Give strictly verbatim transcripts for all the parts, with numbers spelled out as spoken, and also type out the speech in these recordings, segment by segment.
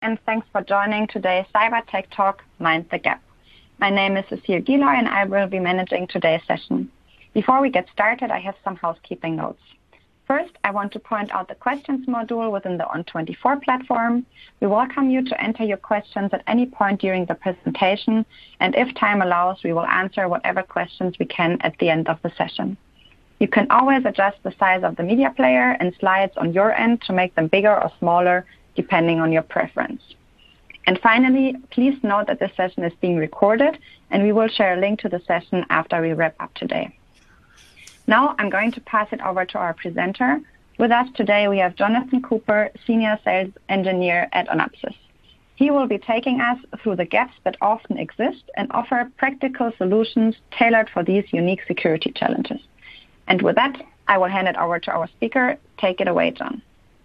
and thanks for joining today's Cyber Tech Talk, Mind the Gap. My name is Cecile Giloy, and I will be managing today's session. Before we get started, I have some housekeeping notes. First, I want to point out the questions module within the O N twenty-four platform. We welcome you to enter your questions at any point during the presentation, and if time allows, we will answer whatever questions we can at the end of the session. You can always adjust the size of the media player and slides on your end to make them bigger or smaller, depending on your preference. And finally, please note that this session is being recorded, and we will share a link to the session after we wrap up today. Now I'm going to pass it over to our presenter. With us today, we have Jonathan Cooper, Senior Sales Engineer at Onapsis. He will be taking us through the gaps that often exist and offer practical solutions tailored for these unique security challenges. And with that, I will hand it over to our speaker. Take it away, John.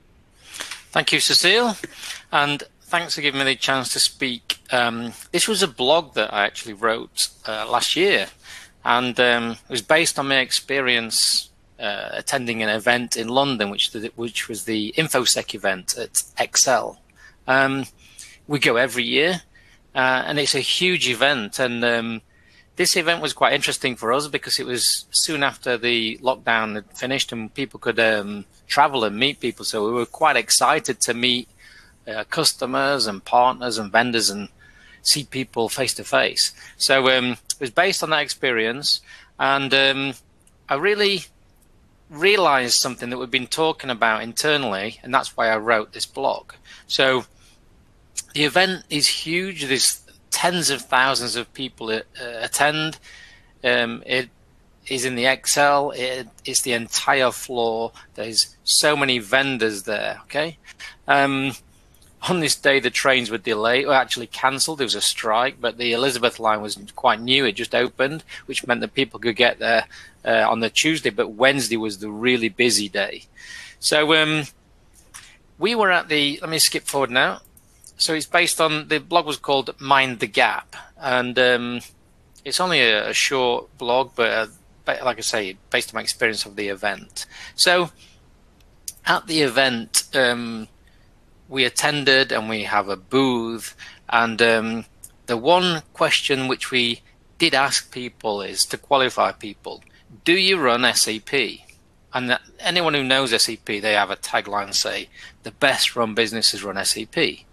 Thank you, Cecile. And thanks for giving me the chance to speak. Um, this was a blog that I actually wrote uh, last year. And um, it was based on my experience uh, attending an event in London, which, the, which was the InfoSec event at Excel. Um, we go every year, uh, and it's a huge event. And um, this event was quite interesting for us because it was soon after the lockdown had finished and people could um, travel and meet people. So we were quite excited to meet uh, customers and partners and vendors and see people face to face. So um, it was based on that experience, and um, I really realized something that we've been talking about internally, and that's why I wrote this blog. So the event is huge. There's tens of thousands of people uh, attend. Um, it is in the Excel. It, it's the entire floor. There's so many vendors there. Okay. Um, On this day, the trains were delayed, or actually cancelled. There was a strike, but the Elizabeth line was quite new. It just opened, which meant that people could get there uh, on the Tuesday, but Wednesday was the really busy day. So um, we were at the, let me skip forward now. So it's based on, the blog was called Mind the Gap. And um, it's only a, a short blog, but uh, like I say, based on my experience of the event. So at the event, um, we attended and we have a booth, and um, the one question which we did ask people is to qualify people: do you run S A P? And that anyone who knows S A P, they have a tagline say, the best run businesses run S A P.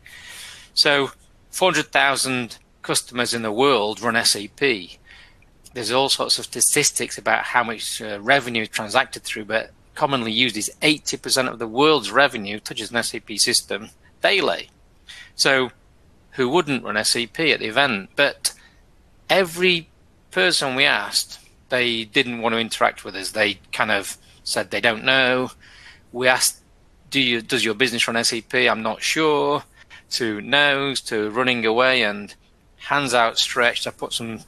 So four hundred thousand customers in the world run S A P. There's all sorts of statistics about how much uh, revenue is transacted through, but commonly used is eighty percent of the world's revenue touches an S A P system daily. So who wouldn't run S A P at the event? But every person we asked, they didn't want to interact with us. They kind of said they don't know. We asked, do you, does your business run S A P? I'm not sure. To no's, to running away, and hands outstretched. I put some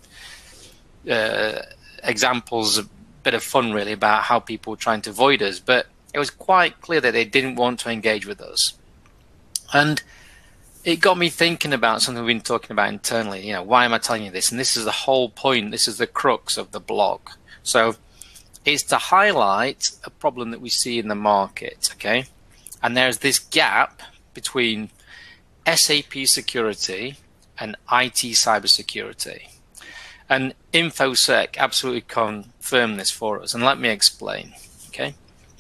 uh, examples, a bit of fun really, about how people were trying to avoid us, but it was quite clear that they didn't want to engage with us. And it got me thinking about something we've been talking about internally. You know, why am I telling you this? And this is the whole point. This is the crux of the blog. So it's to highlight a problem that we see in the market, okay? And there's this gap between S A P security and I T cybersecurity. And InfoSec absolutely confirmed this for us. And let me explain, okay?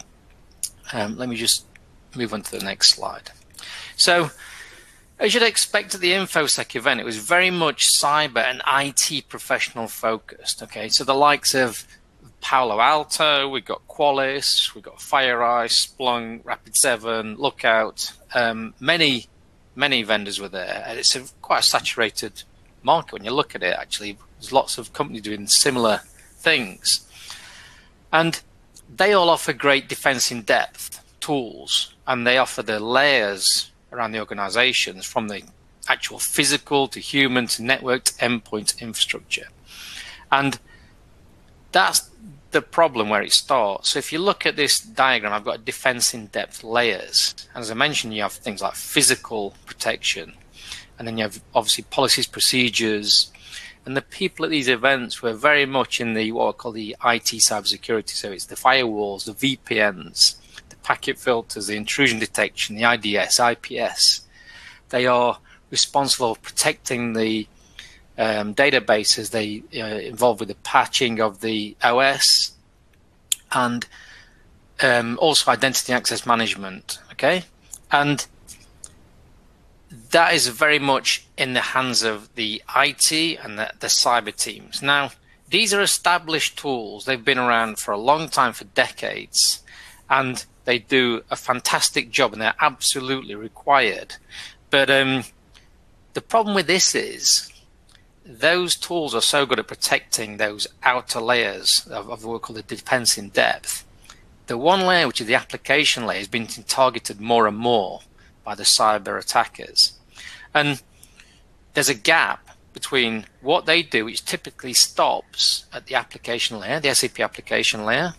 Um, let me just move on to the next slide. So, as you'd expect at the InfoSec event, it was very much cyber and I T professional focused, okay? So the likes of Palo Alto, we've got Qualys, we've got FireEye, Splunk, Rapid seven, Lookout, um, many, many vendors were there. And it's a, quite a saturated market when you look at it, actually. There's lots of companies doing similar things. And they all offer great defense in depth tools, and they offer the layers around the organizations, from the actual physical to human to networked endpoint infrastructure. And that's the problem where it starts. So if you look at this diagram, I've got defense in depth layers. As I mentioned, you have things like physical protection, and then you have obviously policies, procedures, and the people at these events were very much in the what I call the I T cybersecurity. So it's the firewalls, the V P Ns, the packet filters, the intrusion detection, the I D S, I P S. they are responsible for protecting the um, databases. They uh, involved with the patching of the O S and um, also identity access management. Okay, and that is very much in the hands of the I T and the, the cyber teams. Now, these are established tools. They've been around for a long time, for decades, and they do a fantastic job, and they're absolutely required. But um, the problem with this is those tools are so good at protecting those outer layers of, of what we call the defense in depth. The one layer, which is the application layer, has been targeted more and more by the cyber attackers. And there's a gap between what they do, which typically stops at the application layer, the S A P application layer,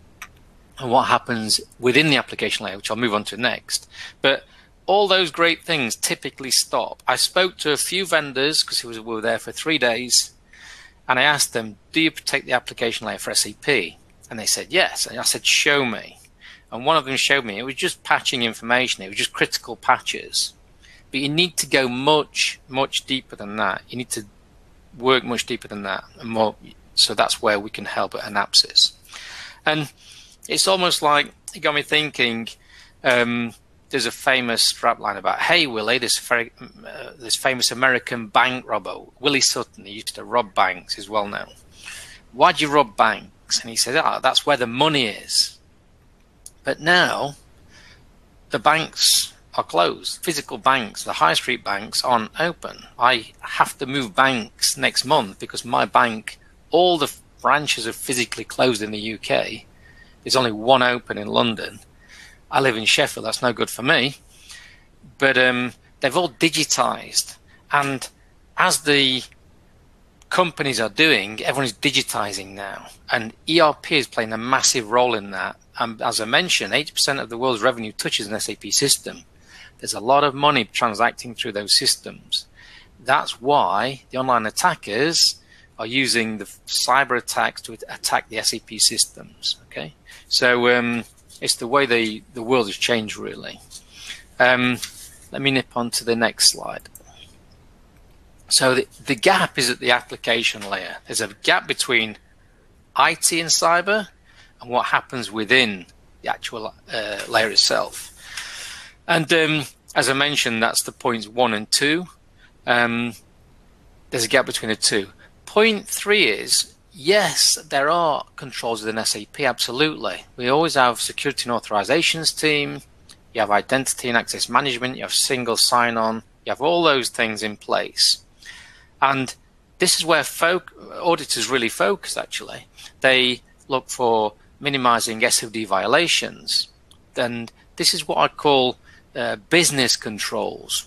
and what happens within the application layer, which I'll move on to next. But all those great things typically stop. I spoke to a few vendors, because we were there for three days, and I asked them, do you protect the application layer for S A P? And they said, yes. And I said, show me. And one of them showed me, it was just patching information. It was just critical patches. But you need to go much, much deeper than that. You need to work much deeper than that. And more, so that's where we can help at Anapsys. And it's almost like, it got me thinking, um, there's a famous strapline about, hey, Willie, this, very, uh, this famous American bank robber, Willie Sutton, he used to rob banks, is well known. Why'd you rob banks? And he said, oh, that's where the money is. But now, the banks are closed. Physical banks, the high street banks, aren't open. I have to move banks next month because my bank, all the branches are physically closed in the U K. There's only one open in London. I live in Sheffield, that's no good for me. But um, they've all digitized. And as the companies are doing, everyone is digitizing now. And E R P is playing a massive role in that. And as I mentioned, eighty percent of the world's revenue touches an S A P system. There's a lot of money transacting through those systems. That's why the online attackers are using the cyber attacks to attack the S A P systems. Okay, so um, it's the way the, the world has changed, really. Um, let me nip on to the next slide. So the, the gap is at the application layer. There's a gap between I T and cyber and what happens within the actual uh, layer itself. And um, as I mentioned, that's the points one and two. Um, there's a gap between the two. Point three is, yes, there are controls within S A P, absolutely. We always have security and authorizations team. You have identity and access management. You have single sign-on. You have all those things in place. And this is where folk, auditors really focus, actually. They look for minimizing S O D violations. And this is what I call uh, business controls.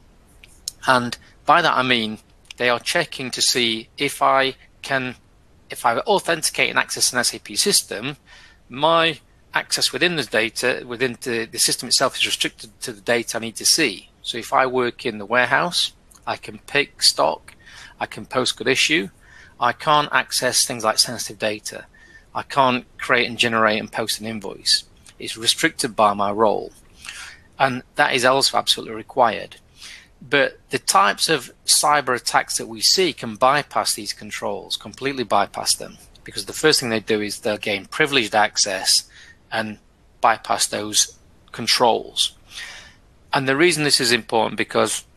And by that I mean they are checking to see if I can, if I authenticate and access an S A P system, my access within the data, within the, the system itself is restricted to the data I need to see. So if I work in the warehouse, I can pick stock, I can post good issue. I can't access things like sensitive data. I can't create and generate and post an invoice. It's restricted by my role. And that is also absolutely required. But the types of cyber attacks that we see can bypass these controls, completely bypass them. Because the first thing they do is they'll gain privileged access and bypass those controls. And the reason this is important, because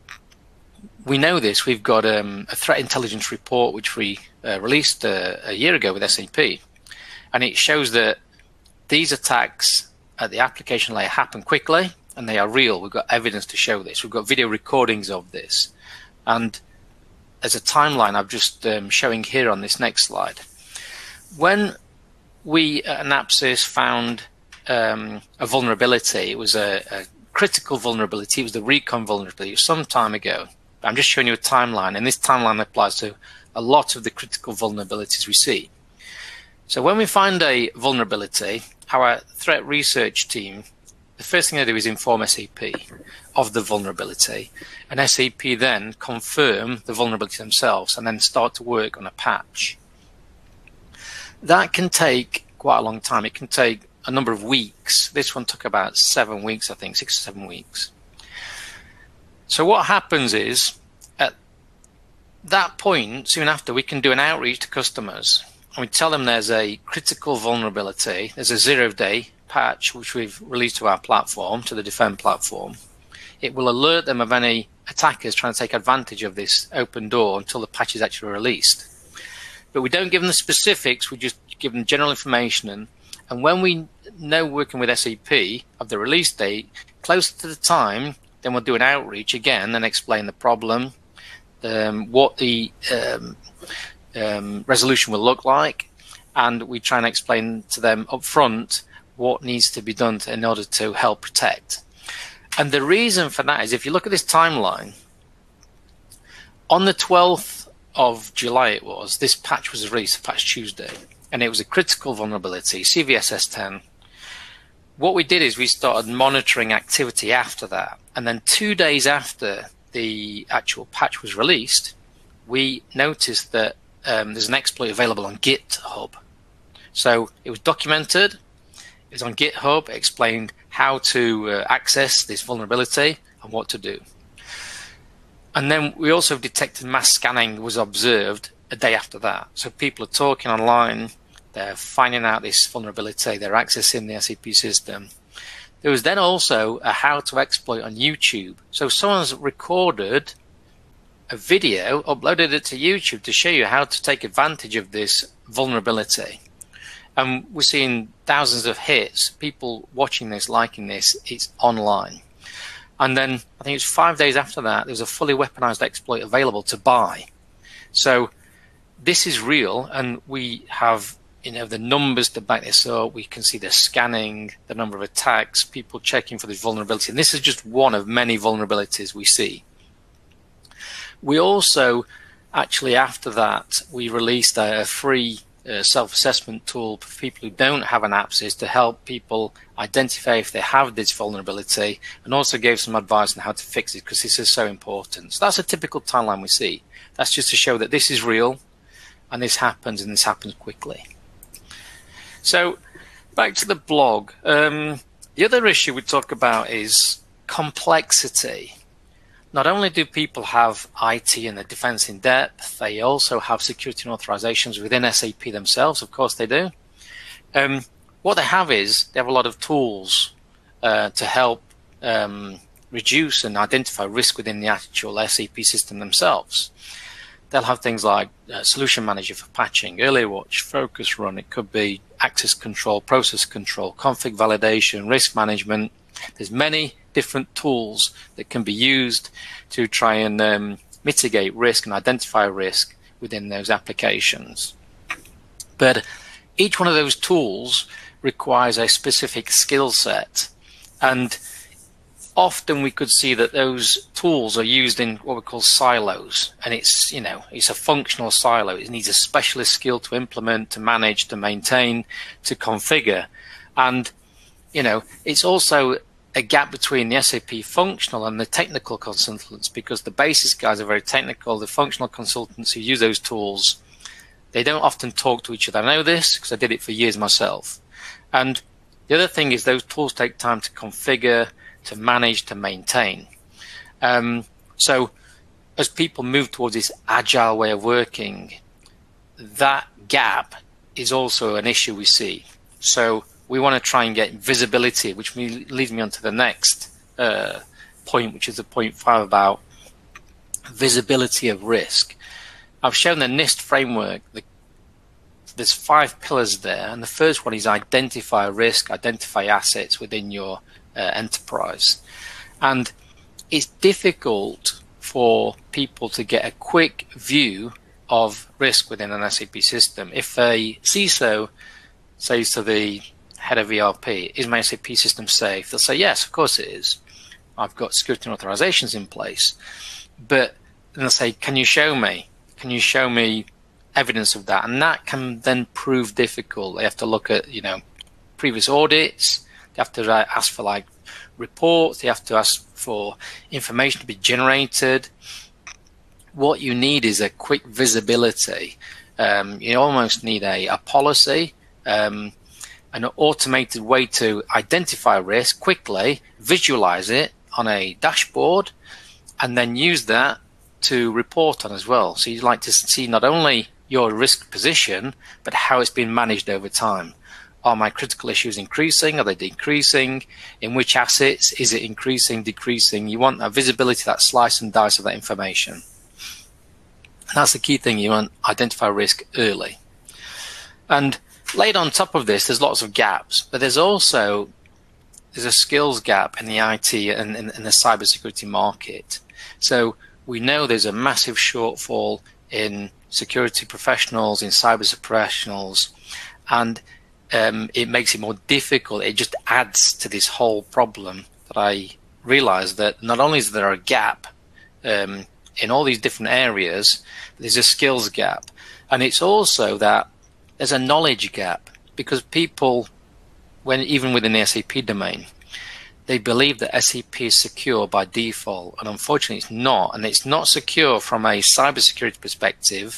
we know this. We've got um, a threat intelligence report which we uh, released uh, a year ago with S A P, and it shows that these attacks at the application layer happen quickly and they are real. We've got evidence to show this. We've got video recordings of this, and as a timeline I'm just um, showing here on this next slide. When we at Anapsys found um, a vulnerability, it was a, a critical vulnerability. It was the Recon vulnerability. It was some time ago. I'm just showing you a timeline, and this timeline applies to a lot of the critical vulnerabilities we see. So when we find a vulnerability, our threat research team, the first thing they do is inform S A P of the vulnerability, and S A P then confirm the vulnerability themselves and then start to work on a patch. That can take quite a long time. It can take a number of weeks. This one took about seven weeks, I think, six or seven weeks. So what happens is, at that point, soon after, we can do an outreach to customers. And we tell them there's a critical vulnerability. There's a zero-day patch, which we've released to our platform, to the Defend platform. It will alert them of any attackers trying to take advantage of this open door until the patch is actually released. But we don't give them the specifics, we just give them general information. And, and when we know working with S A P of the release date, closer to the time, then we'll do an outreach again and explain the problem, um, what the um, um, resolution will look like, and we try and explain to them up front what needs to be done to, in order to help protect. And the reason for that is, if you look at this timeline, on the twelfth of July it was, this patch was released, Patch Tuesday, and it was a critical vulnerability, C V S S ten. What we did is we started monitoring activity after that, and then two days after the actual patch was released, we noticed that um, there's an exploit available on GitHub. So it was documented, it was on GitHub, it explained how to uh, access this vulnerability and what to do. And then we also detected mass scanning was observed a day after that. So people are talking online, they're finding out this vulnerability, they're accessing the S A P system. There was then also a how to exploit on YouTube. So someone's recorded a video, uploaded it to YouTube to show you how to take advantage of this vulnerability. And we're seeing thousands of hits, people watching this, liking this, it's online. And then I think it's five days after that, there was a fully weaponized exploit available to buy. So this is real, and we have, you know, the numbers to back this up. We can see the scanning, the number of attacks, people checking for this vulnerability. And this is just one of many vulnerabilities we see. We also, actually after that, we released a free Uh, self-assessment tool for people who don't have an AppSys to help people identify if they have this vulnerability, and also gave some advice on how to fix it, because this is so important. So that's a typical timeline we see. That's just to show that this is real and this happens, and this happens quickly. So back to the blog. Um, the other issue we talk about is complexity. Not only do people have I T and the defense in depth, they also have security and authorizations within S A P themselves. Of course they do. Um, what they have is they have a lot of tools uh, to help um, reduce and identify risk within the actual S A P system themselves. They'll have things like uh, Solution Manager for patching, Early Watch, Focus Run. It could be access control, process control, config validation, risk management. There's many different tools that can be used to try and um, mitigate risk and identify risk within those applications. But each one of those tools requires a specific skill set, and often we could see that those tools are used in what we call silos, and it's, you know, it's a functional silo. It needs a specialist skill to implement, to manage, to maintain, to configure. And, you know, it's also a gap between the S A P functional and the technical consultants, because the basis guys are very technical. The functional consultants who use those tools, they don't often talk to each other. I know this because I did it for years myself. And the other thing is those tools take time to configure, to manage, to maintain. Um, so as people move towards this agile way of working, that gap is also an issue we see. So we want to try and get visibility, which leads me on to the next uh, point, which is the point five about visibility of risk. I've shown the NIST framework. The, there's five pillars there, and the first one is identify risk, identify assets within your uh, enterprise. And it's difficult for people to get a quick view of risk within an S A P system. If a C I S O says to the head of E R P, is my S A P system safe? They'll say, yes, of course it is. I've got security and authorizations in place. But then they'll say, can you show me? Can you show me evidence of that? And that can then prove difficult. They have to look at, you know, previous audits. They have to uh, ask for like reports. They have to ask for information to be generated. What you need is a quick visibility. Um, you almost need a, a policy, um, an automated way to identify risk quickly, visualize it on a dashboard, and then use that to report on as well. So you'd like to see not only your risk position, but how it's been managed over time. Are my critical issues increasing? Are they decreasing? In which assets? Is it increasing, decreasing? You want that visibility, that slice and dice of that information. And that's the key thing. You want to identify risk early. And laid on top of this, there's lots of gaps, but there's also there's a skills gap in the I T and in, in the cybersecurity market. So we know there's a massive shortfall in security professionals, in cyber professionals, and um, it makes it more difficult. It just adds to this whole problem that I realized that not only is there a gap um, in all these different areas, but there's a skills gap. And it's also that there's a knowledge gap, because people, when even within the S A P domain, they believe that S A P is secure by default, and unfortunately it's not. And it's not secure from a cybersecurity perspective.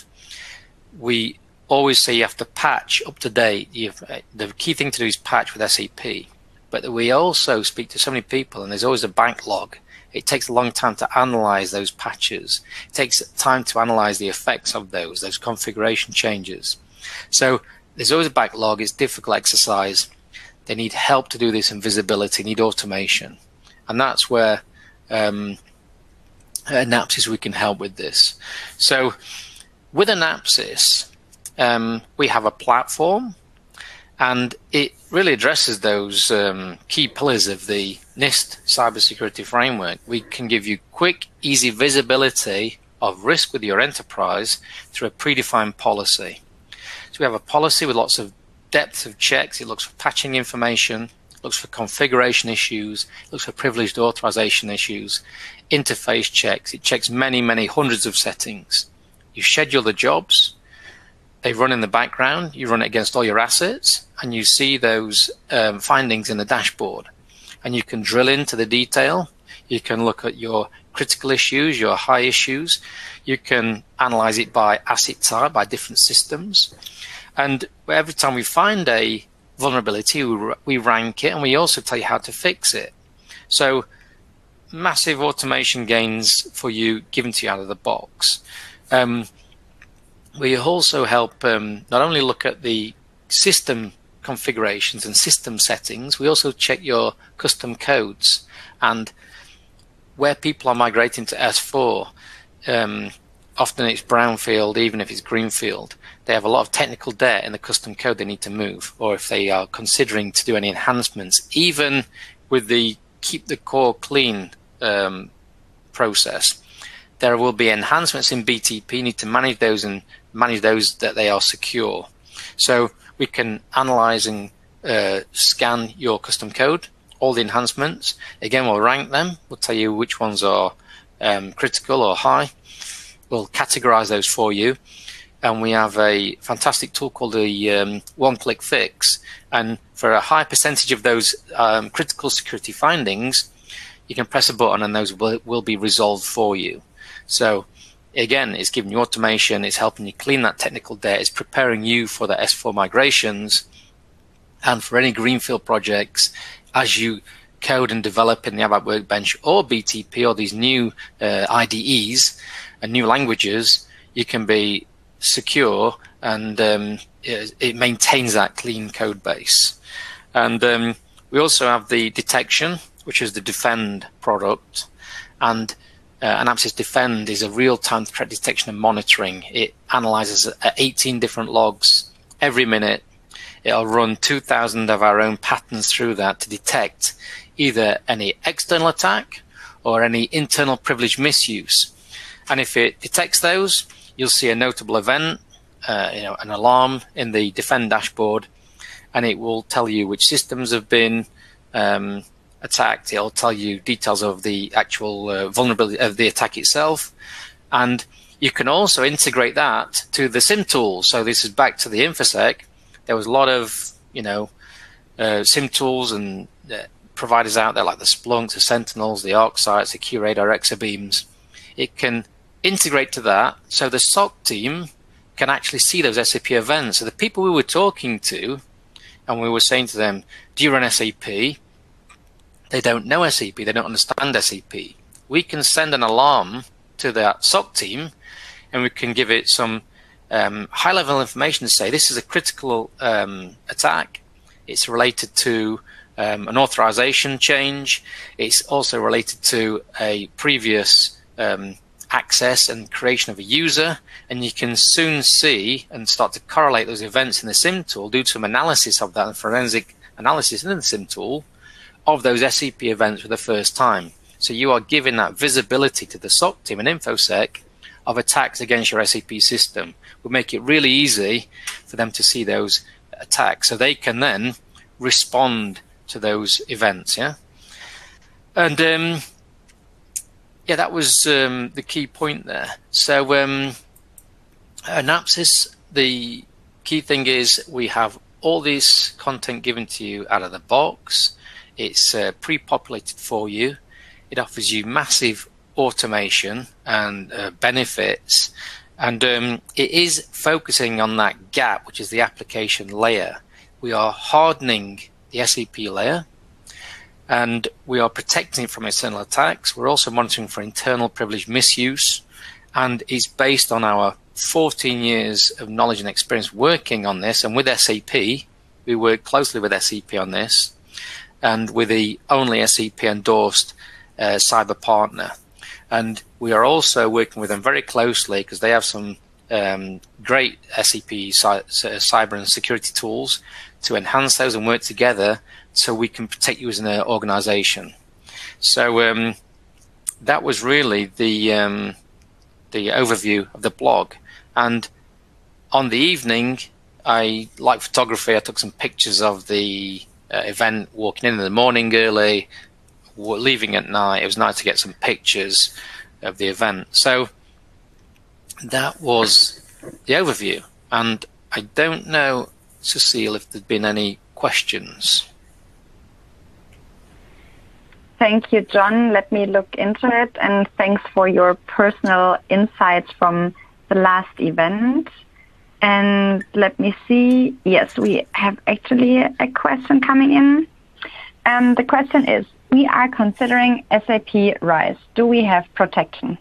We always say you have to patch up to date. You've, the key thing to do is patch with S A P. But we also speak to so many people, and there's always a backlog. It takes a long time to analyze those patches. It takes time to analyze the effects of those, those configuration changes. So there's always a backlog. It's a difficult exercise. They need help to do this, and visibility, need automation. And that's where um, at Napsys we can help with this. So with Napsys, um, we have a platform, and it really addresses those um, key pillars of the NIST cybersecurity framework. We can give you quick, easy visibility of risk with your enterprise through a predefined policy. So we have a policy with lots of depth of checks. It looks for patching information, looks for configuration issues, looks for privileged authorization issues, interface checks. It checks many, many hundreds of settings. You schedule the jobs. They run in the background. You run it against all your assets, and you see those um, findings in the dashboard. And you can drill into the detail. You can look at your critical issues, your high issues. You can analyze it by asset type, by different systems. And every time we find a vulnerability, we, we rank it, and we also tell you how to fix it. So massive automation gains for you given to you out of the box. Um, we also help um, not only look at the system configurations and system settings, we also check your custom codes. And where people are migrating to S four, um, often it's brownfield, even if it's greenfield. They have a lot of technical debt in the custom code they need to move, or if they are considering to do any enhancements, even with the keep the core clean um, process, there will be enhancements in B T P. You need to manage those and manage those that they are secure. So we can analyze and uh, scan your custom code, all the enhancements. Again, we'll rank them. We'll tell you which ones are um, critical or high. We'll categorize those for you. And we have a fantastic tool called the um, one-click fix. And for a high percentage of those um, critical security findings, you can press a button and those will, will be resolved for you. So again, it's giving you automation, it's helping you clean that technical debt, it's preparing you for the S four migrations and for any greenfield projects as you code and develop in the ABAP Workbench or B T P or these new uh, I D Es and new languages. You can be secure, and um, it, it maintains that clean code base. And um, we also have the detection, which is the Defend product, and uh, Napsys Defend is a real-time threat detection and monitoring. It analyzes eighteen different logs every minute. It'll run two thousand of our own patterns through that to detect either any external attack or any internal privilege misuse. And if it detects those, you'll see a notable event, uh, you know, an alarm in the Defend dashboard, and it will tell you which systems have been um, attacked. It'll tell you details of the actual uh, vulnerability of the attack itself, and you can also integrate that to the SIM tools. So this is back to the InfoSec. There was a lot of, you know, uh, SIM tools and uh, providers out there like the Splunk, the Sentinels, the ArcSights, the QRadar, Exabeams. It can integrate to that, so the S O C team can actually see those S A P events. So the people we were talking to, and we were saying to them, do you run S A P? They don't know S A P, they don't understand S A P. we can send an alarm to the S O C team, and we can give it some um, high-level information to say this is a critical um, attack. It's related to um, an authorization change. It's also related to a previous um, access and creation of a user, and you can soon see and start to correlate those events in the SIM tool, do some analysis of that and forensic analysis in the SIM tool of those S C P events for the first time. So you are giving that visibility to the S O C team and InfoSec of attacks against your S A P system. We'll make it really easy for them to see those attacks, so they can then respond to those events. Yeah, and um, yeah, that was um, the key point there. So um, Anapsys, the key thing is we have all this content given to you out of the box. It's uh, pre-populated for you. It offers you massive automation and uh, benefits, and um, it is focusing on that gap, which is the application layer. We are hardening the S A P layer, and we are protecting it from external attacks. We're also monitoring for internal privilege misuse, and it's based on our fourteen years of knowledge and experience working on this. And with S A P, we work closely with S A P on this, and with the only S A P endorsed uh, cyber partner. And we are also working with them very closely because they have some um, great S A P cy cyber and security tools to enhance those and work together so we can protect you as an organization. So um, that was really the um, the overview of the blog. And on the evening, I like photography. I took some pictures of the uh, event, walking in in the morning early, leaving at night. It was nice to get some pictures of the event. So that was the overview. And I don't know, Cecile, if there's been any questions. Thank you, John. Let me look into it. And thanks for your personal insights from the last event. And let me see. Yes, we have actually a question coming in. Um, the question is, we are considering S A P RISE. Do we have protection?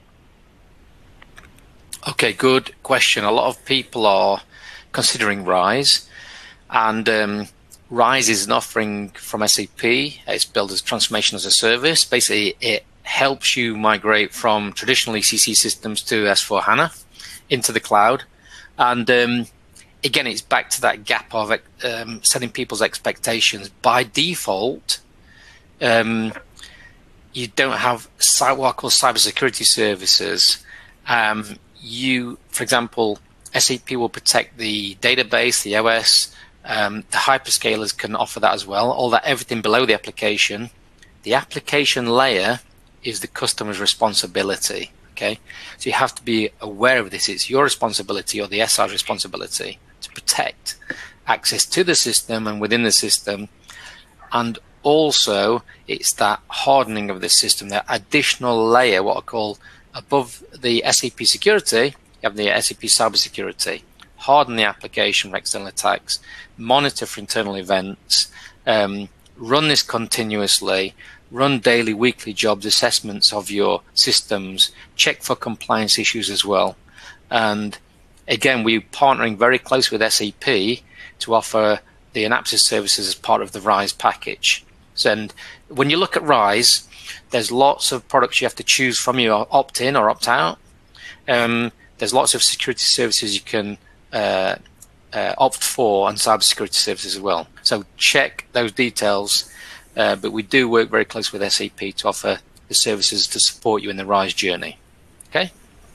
Okay, good question. A lot of people are considering RISE, and um, RISE is an offering from S A P. It's built as transformation as a service. Basically, it helps you migrate from traditional E C C systems to S four HANA into the cloud. And um, again, it's back to that gap of um, setting people's expectations. By default, um, you don't have what I call cybersecurity services. Um, you, for example, S A P will protect the database, the O S. Um, the hyperscalers can offer that as well. All that, everything below the application. The application layer is the customer's responsibility. Okay, so you have to be aware of this. It's your responsibility, or the S I's responsibility, to protect access to the system and within the system. And also, it's that hardening of the system, that additional layer, what I call above the S A P security, you have the S A P cybersecurity. Harden the application for external attacks, monitor for internal events, um, run this continuously, run daily, weekly jobs, assessments of your systems, check for compliance issues as well. And again, we're partnering very closely with S A P to offer the Anapsys services as part of the RISE package. So, and when you look at RISE, there's lots of products you have to choose from. You opt in or opt out. Um, there's lots of security services you can uh, uh, opt for, and cybersecurity services as well. So check those details. Uh, but we do work very closely with S A P to offer the services to support you in the RISE journey. Okay?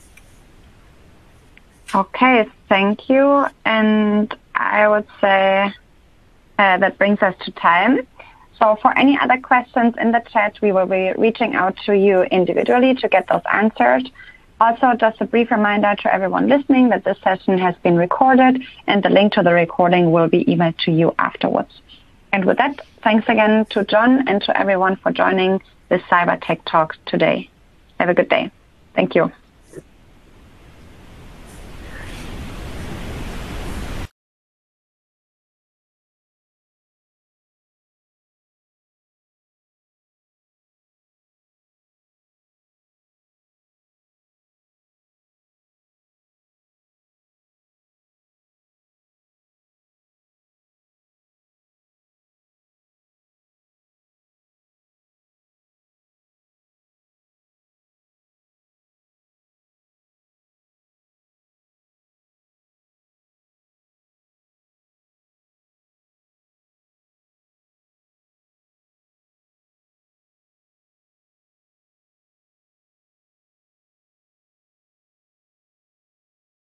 Okay, thank you. And I would say uh, that brings us to time. So for any other questions in the chat, we will be reaching out to you individually to get those answered. Also, just a brief reminder to everyone listening that this session has been recorded, and the link to the recording will be emailed to you afterwards. And with that, thanks again to John and to everyone for joining this Cyber Tech Talk today. Have a good day. Thank you.